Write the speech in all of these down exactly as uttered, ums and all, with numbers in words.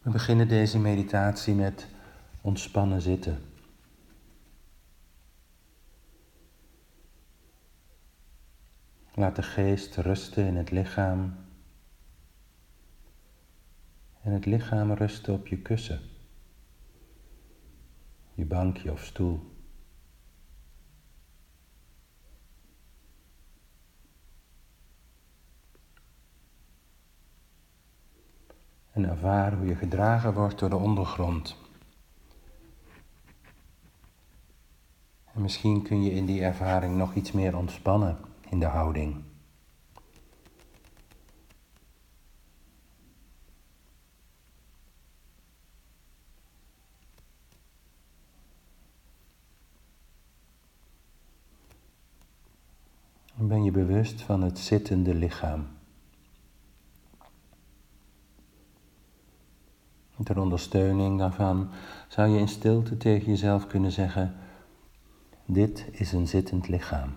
We beginnen deze meditatie met ontspannen zitten. Laat de geest rusten in het lichaam en het lichaam rusten op je kussen, je bankje of stoel. En ervaar hoe je gedragen wordt door de ondergrond. En misschien kun je in die ervaring nog iets meer ontspannen in de houding. En ben je bewust van het zittende lichaam. Ter ondersteuning daarvan zou je in stilte tegen jezelf kunnen zeggen: dit is een zittend lichaam.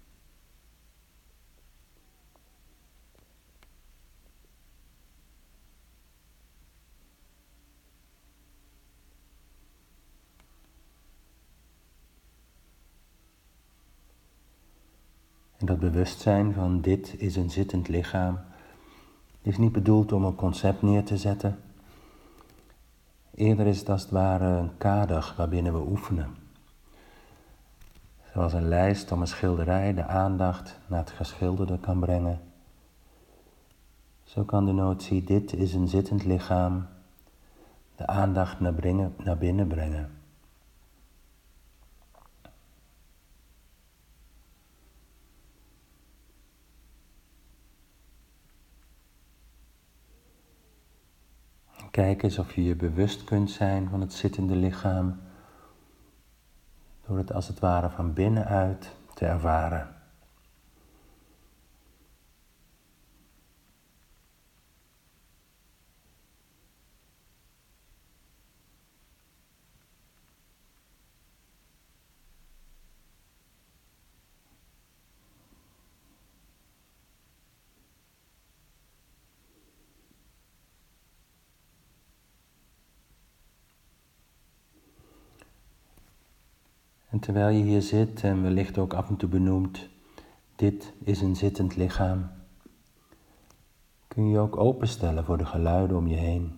En dat bewustzijn van dit is een zittend lichaam is niet bedoeld om een concept neer te zetten. Eerder is het als het ware een kader waarbinnen we oefenen. Zoals een lijst om een schilderij de aandacht naar het geschilderde kan brengen. Zo kan de notie dit is een zittend lichaam de aandacht naar, brengen, naar binnen brengen. Kijk eens of je je bewust kunt zijn van het zittende lichaam door het als het ware van binnenuit te ervaren. En terwijl je hier zit en wellicht ook af en toe benoemt, dit is een zittend lichaam, kun je je ook openstellen voor de geluiden om je heen.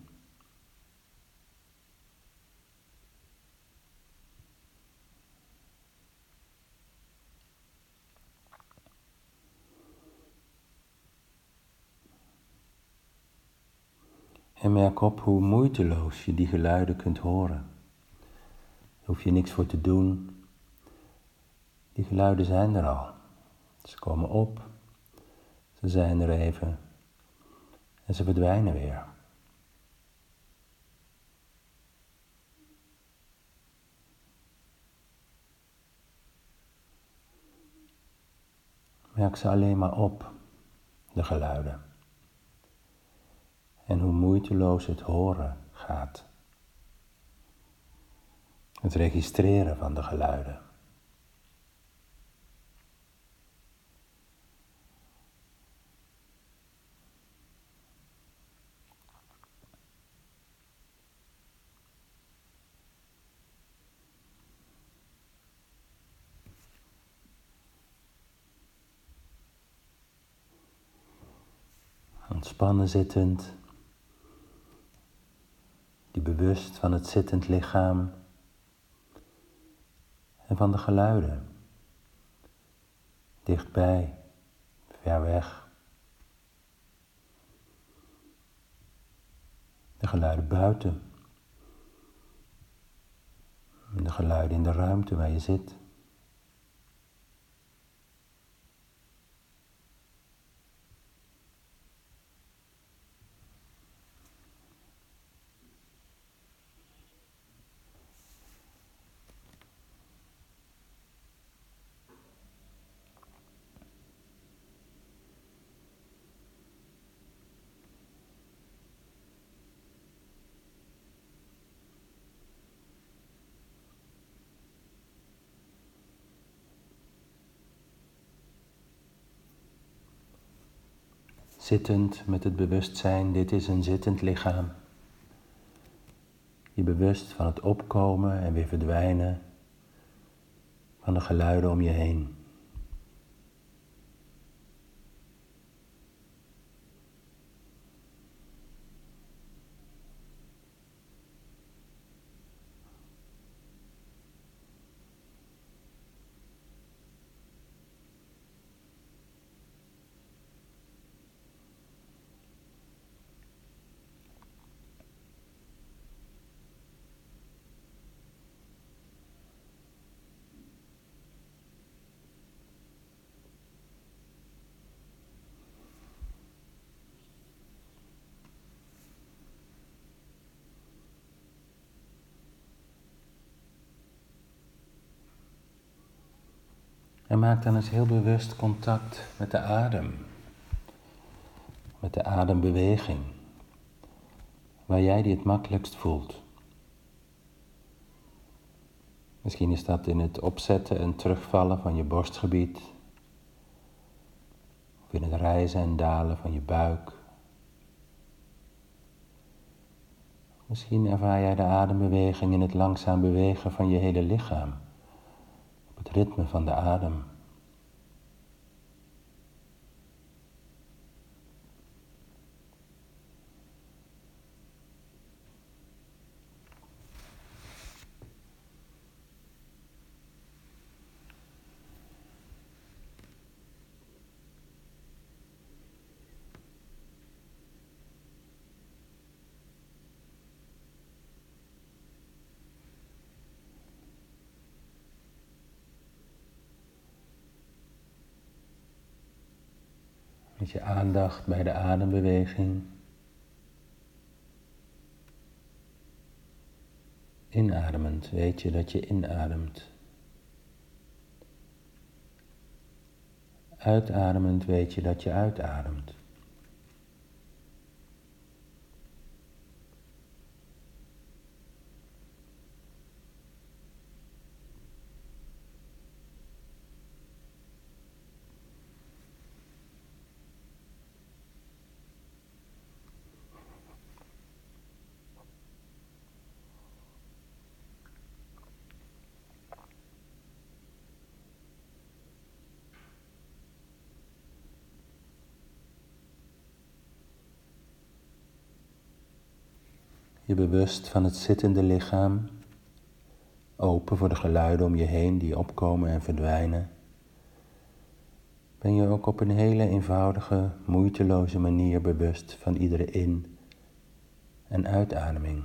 En merk op hoe moeiteloos je die geluiden kunt horen. Daar hoef je niks voor te doen. Die geluiden zijn er al. Ze komen op, ze zijn er even en ze verdwijnen weer. Merk ze alleen maar op, de geluiden. En hoe moeiteloos het horen gaat. Het registreren van de geluiden. Ontspannen zittend, die bewust van het zittend lichaam en van de geluiden. Dichtbij, ver weg. De geluiden buiten. En de geluiden in de ruimte waar je zit. Zittend met het bewustzijn, dit is een zittend lichaam. Je bewust van het opkomen en weer verdwijnen van de geluiden om je heen. En maak dan eens heel bewust contact met de adem. Met de adembeweging. Waar jij die het makkelijkst voelt. Misschien is dat in het opzetten en terugvallen van je borstgebied. Of in het rijzen en dalen van je buik. Misschien ervaar jij de adembeweging in het langzaam bewegen van je hele lichaam. Op het ritme van de adem. Met je aandacht bij de adembeweging. Inademend weet je dat je inademt. Uitademend weet je dat je uitademt. Je bewust van het zittende lichaam, open voor de geluiden om je heen die opkomen en verdwijnen, ben je ook op een hele eenvoudige, moeiteloze manier bewust van iedere in- en uitademing.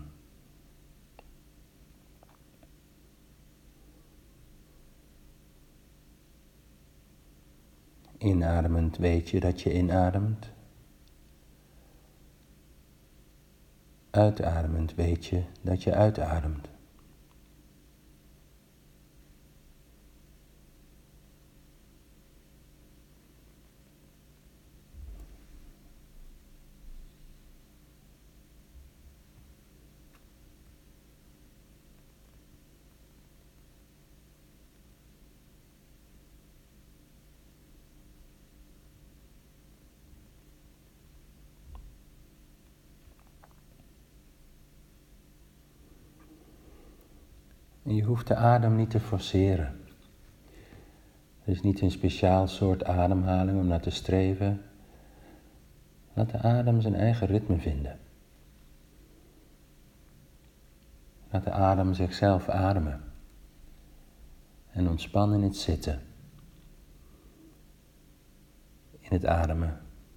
Inademend weet je dat je inademt. Uitademend weet je dat je uitademt. En je hoeft de adem niet te forceren. Er is niet een speciaal soort ademhaling om naar te streven. Laat de adem zijn eigen ritme vinden. Laat de adem zichzelf ademen. En ontspan in het zitten. In het ademen.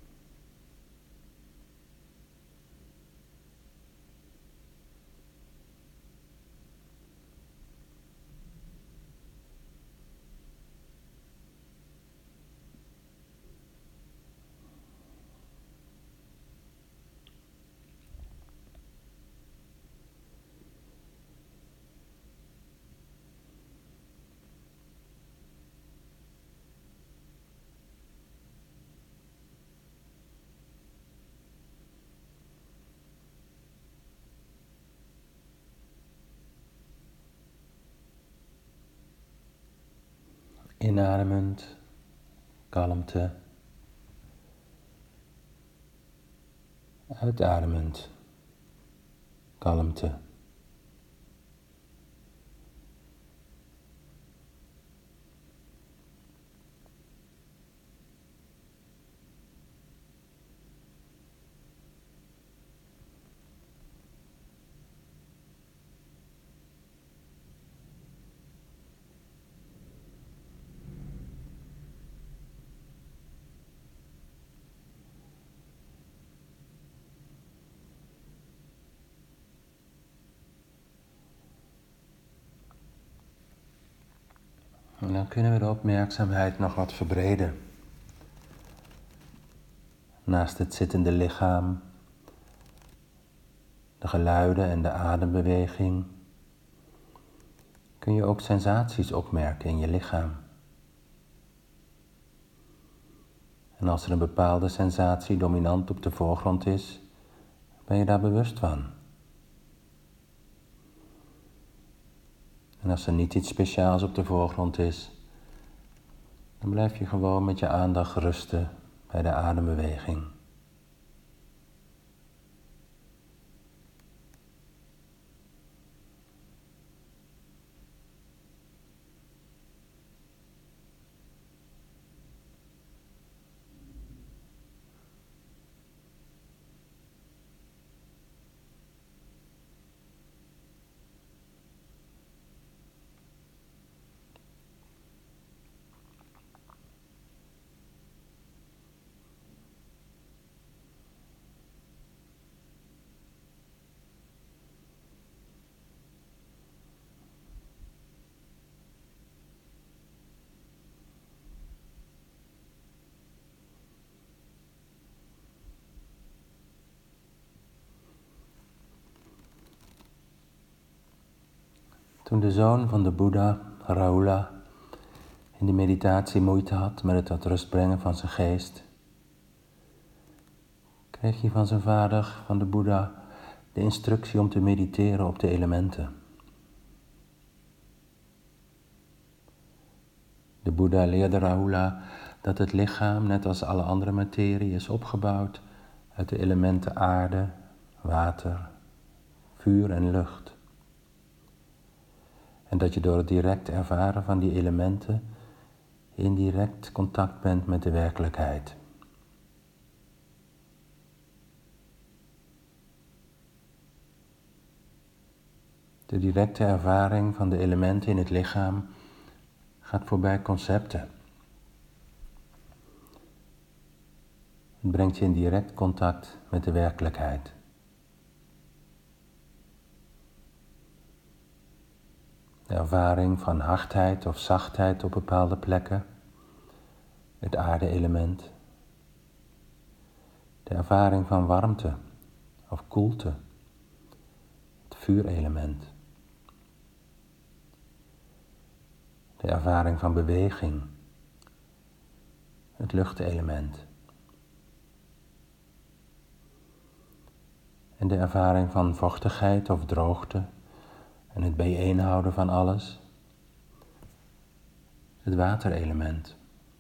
Inademend, kalmte. Uitademend, kalmte. dan kunnen we de opmerkzaamheid nog wat verbreden. Naast het zittende lichaam, de geluiden en de adembeweging, kun je ook sensaties opmerken in je lichaam. En als er een bepaalde sensatie dominant op de voorgrond is, ben je daar bewust van. En als er niet iets speciaals op de voorgrond is, dan blijf je gewoon met je aandacht rusten bij de adembeweging. Toen de zoon van de Boeddha, Rahula, in de meditatie moeite had met het tot rust brengen van zijn geest, kreeg hij van zijn vader, van de Boeddha, de instructie om te mediteren op de elementen. De Boeddha leerde Rahula dat het lichaam, net als alle andere materie, is opgebouwd uit de elementen aarde, water, vuur en lucht. En dat je door het direct ervaren van die elementen in direct contact bent met de werkelijkheid. De directe ervaring van de elementen in het lichaam gaat voorbij concepten. Het brengt je in direct contact met de werkelijkheid. De ervaring van hardheid of zachtheid op bepaalde plekken, het aarde-element. De ervaring van warmte of koelte, het vuurelement. De ervaring van beweging, het luchtelement. En de ervaring van vochtigheid of droogte en het bijeenhouden van alles, het waterelement.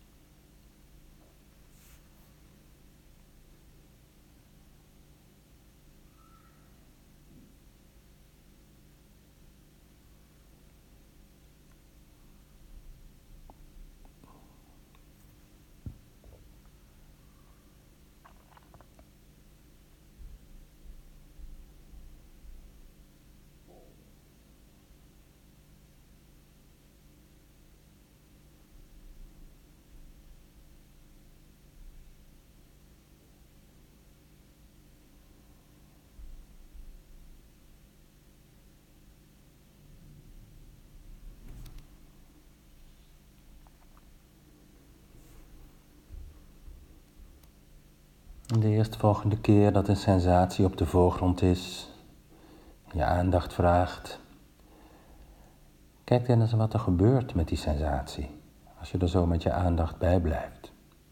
De eerstvolgende keer dat een sensatie op de voorgrond is, je aandacht vraagt, kijk dan eens wat er gebeurt met die sensatie, als je er zo met je aandacht bij blijft.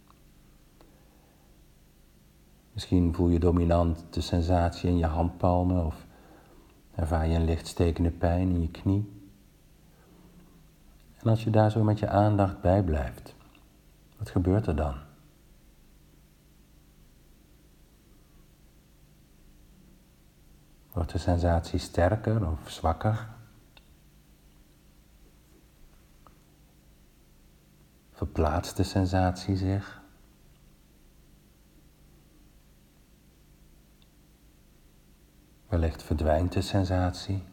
Misschien voel je dominant de sensatie in je handpalmen of ervaar je een licht stekende pijn in je knie. En als je daar zo met je aandacht bij blijft, wat gebeurt er dan? Wordt de sensatie sterker of zwakker? Verplaatst de sensatie zich? Wellicht verdwijnt de sensatie?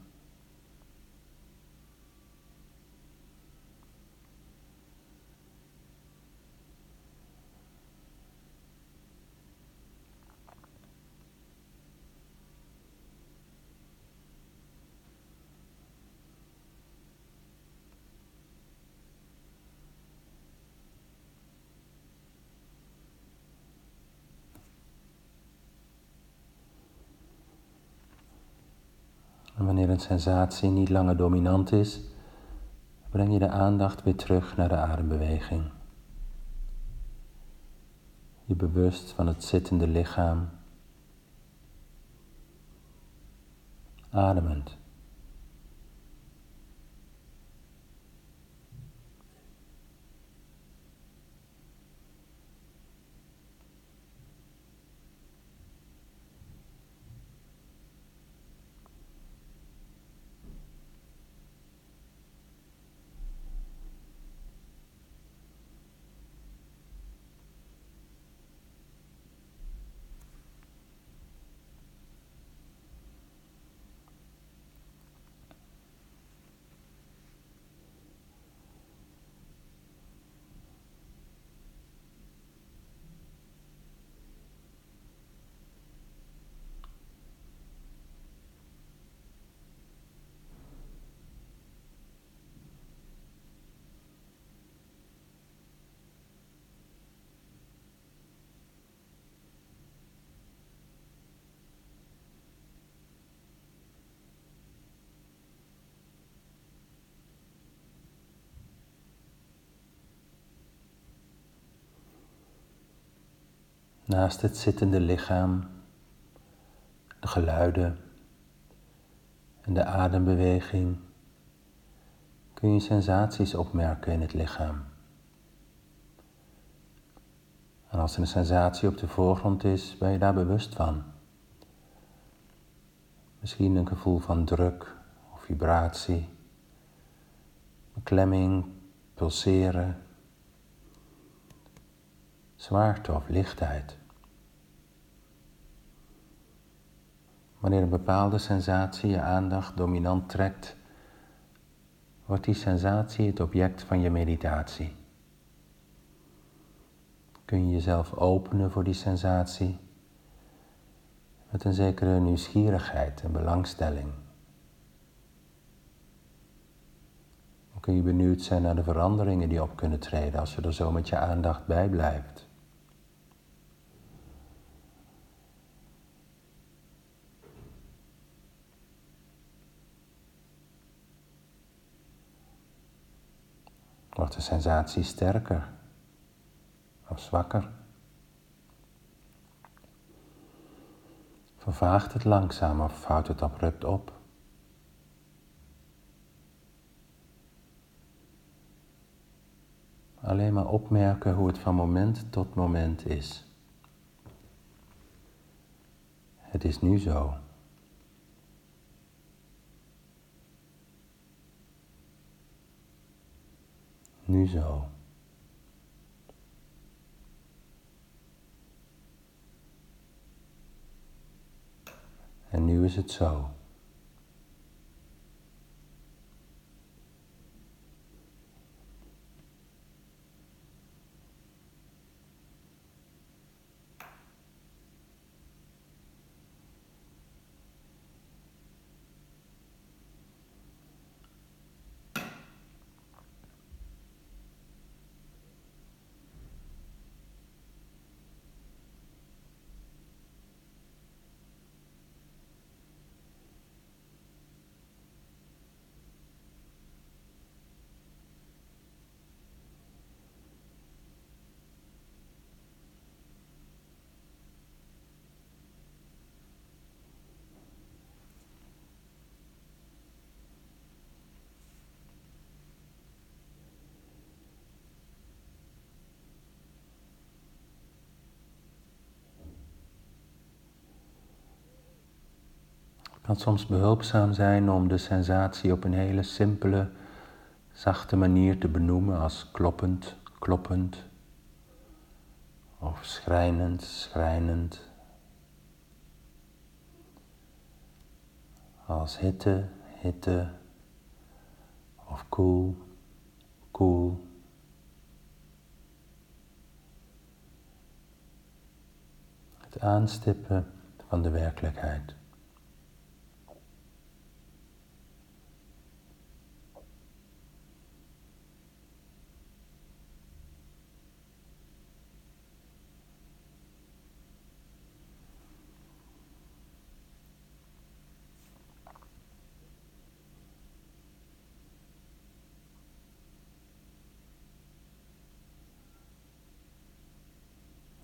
En wanneer een sensatie niet langer dominant is, breng je de aandacht weer terug naar de adembeweging. Je bewust van het zittende lichaam, ademend. Naast het zittende lichaam, de geluiden en de adembeweging kun je sensaties opmerken in het lichaam. En als er een sensatie op de voorgrond is, ben je daar bewust van. Misschien een gevoel van druk of vibratie, beklemming, pulseren, zwaarte of lichtheid. Wanneer een bepaalde sensatie je aandacht dominant trekt, wordt die sensatie het object van je meditatie. Kun je jezelf openen voor die sensatie met een zekere nieuwsgierigheid en belangstelling. Dan kun je benieuwd zijn naar de veranderingen die op kunnen treden als je er zo met je aandacht bij blijft. Wordt de sensatie sterker of zwakker? Vervaagt het langzaam of houdt het abrupt op? Alleen maar opmerken hoe het van moment tot moment is. Het is nu zo. Nu zo. En nu is het zo. Het kan soms behulpzaam zijn om de sensatie op een hele simpele, zachte manier te benoemen als kloppend, kloppend of schrijnend, schrijnend. Als hitte, hitte of koel, koel. Het aanstippen van de werkelijkheid.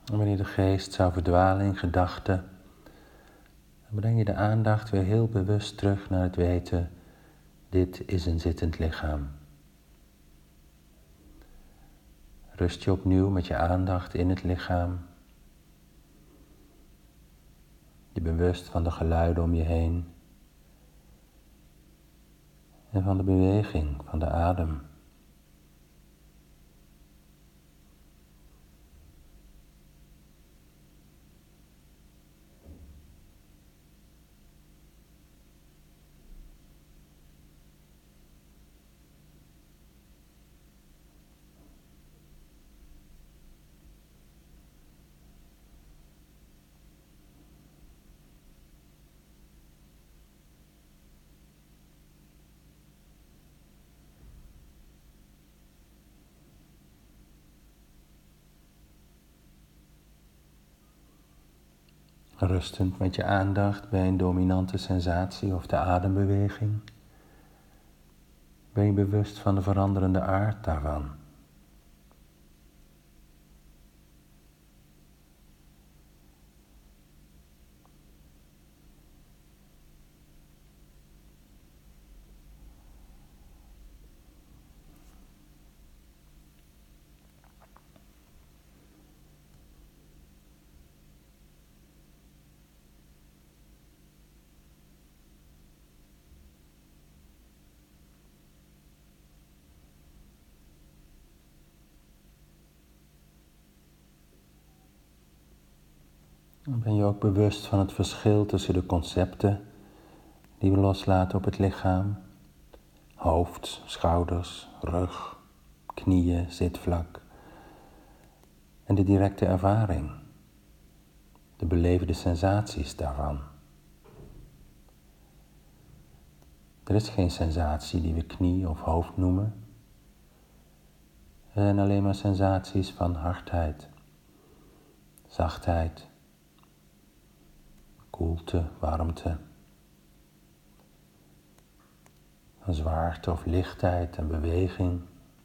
En wanneer de geest zou verdwalen in gedachten, dan breng je de aandacht weer heel bewust terug naar het weten, dit is een zittend lichaam. Rust je opnieuw met je aandacht in het lichaam. Je bewust van de geluiden om je heen en van de beweging van de adem. Rustend met je aandacht bij een dominante sensatie of de adembeweging, ben je bewust van de veranderende aard daarvan. Dan ben je ook bewust van het verschil tussen de concepten die we loslaten op het lichaam. Hoofd, schouders, rug, knieën, zitvlak. En de directe ervaring. De belevende sensaties daarvan. Er is geen sensatie die we knie of hoofd noemen. Er zijn alleen maar sensaties van hardheid, zachtheid, koelte, warmte, van zwaarte of lichtheid en beweging.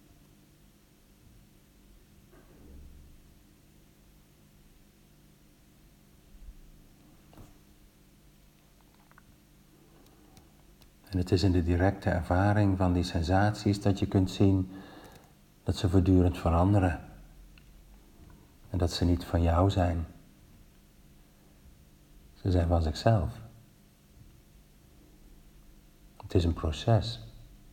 En het is in de directe ervaring van die sensaties dat je kunt zien dat ze voortdurend veranderen. En dat ze niet van jou zijn. Ze zijn van zichzelf. Het is een proces.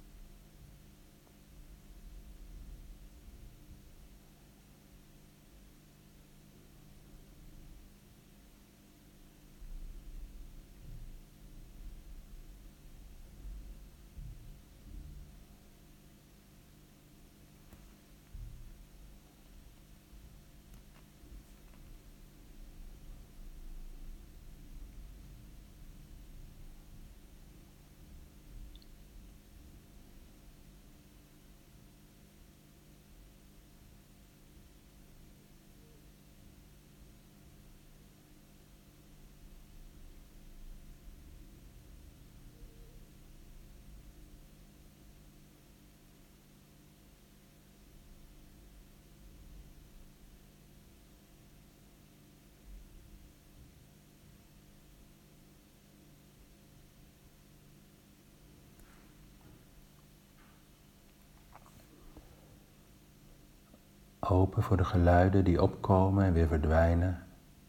Open voor de geluiden die opkomen en weer verdwijnen.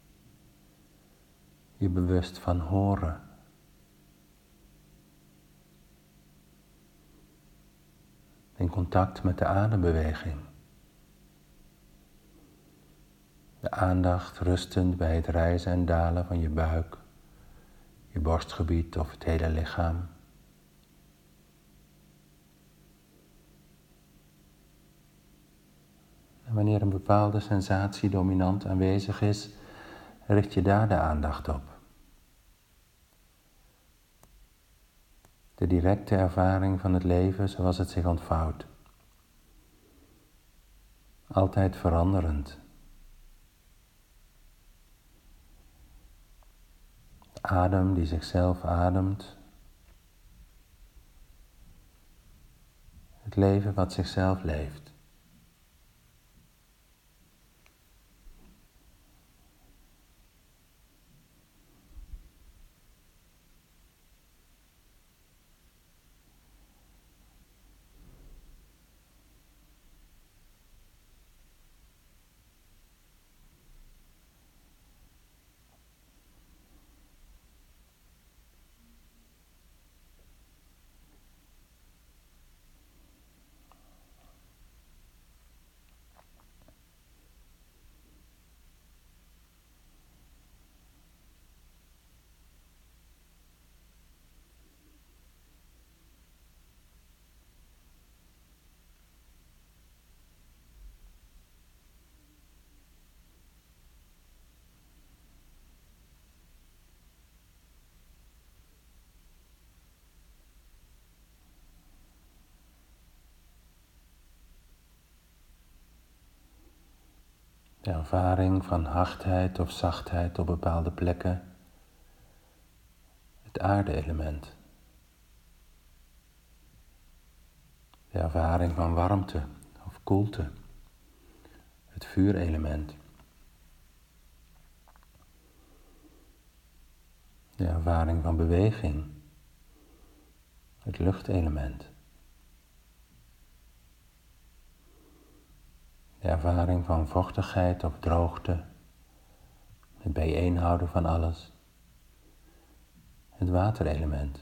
Je bewust van horen. In contact met de adembeweging. De aandacht rustend bij het rijzen en dalen van je buik, je borstgebied of het hele lichaam. En wanneer een bepaalde sensatie dominant aanwezig is, richt je daar de aandacht op. De directe ervaring van het leven zoals het zich ontvouwt. Altijd veranderend. De adem die zichzelf ademt. Het leven wat zichzelf leeft. De ervaring van hardheid of zachtheid op bepaalde plekken. Het aarde-element. De ervaring van warmte of koelte. Het vuurelement. De ervaring van beweging. Het luchtelement. De ervaring van vochtigheid of droogte. Het bijeenhouden van alles. Het waterelement.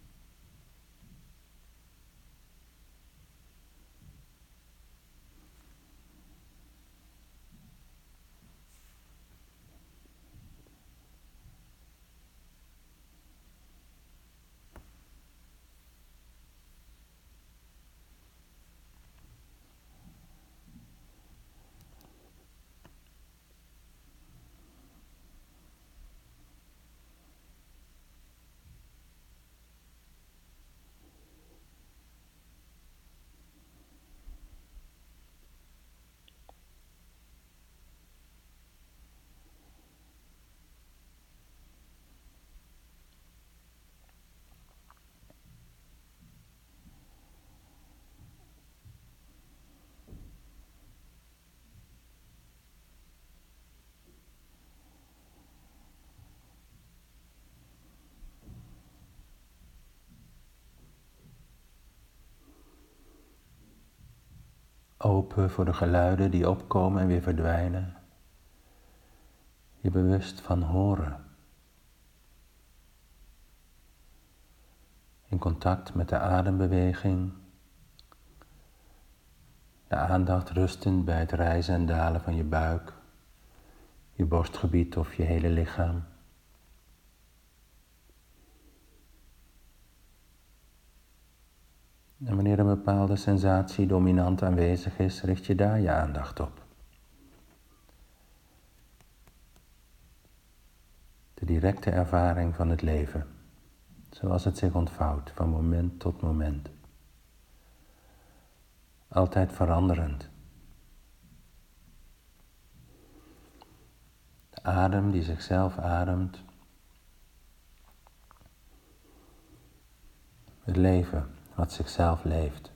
Open voor de geluiden die opkomen en weer verdwijnen. Je bewust van horen. In contact met de adembeweging. De aandacht rustend bij het rijzen en dalen van je buik. Je borstgebied of je hele lichaam. En wanneer een bepaalde sensatie dominant aanwezig is, richt je daar je aandacht op. De directe ervaring van het leven, zoals het zich ontvouwt van moment tot moment. Altijd veranderend. De adem die zichzelf ademt. Het leven wat zichzelf leeft.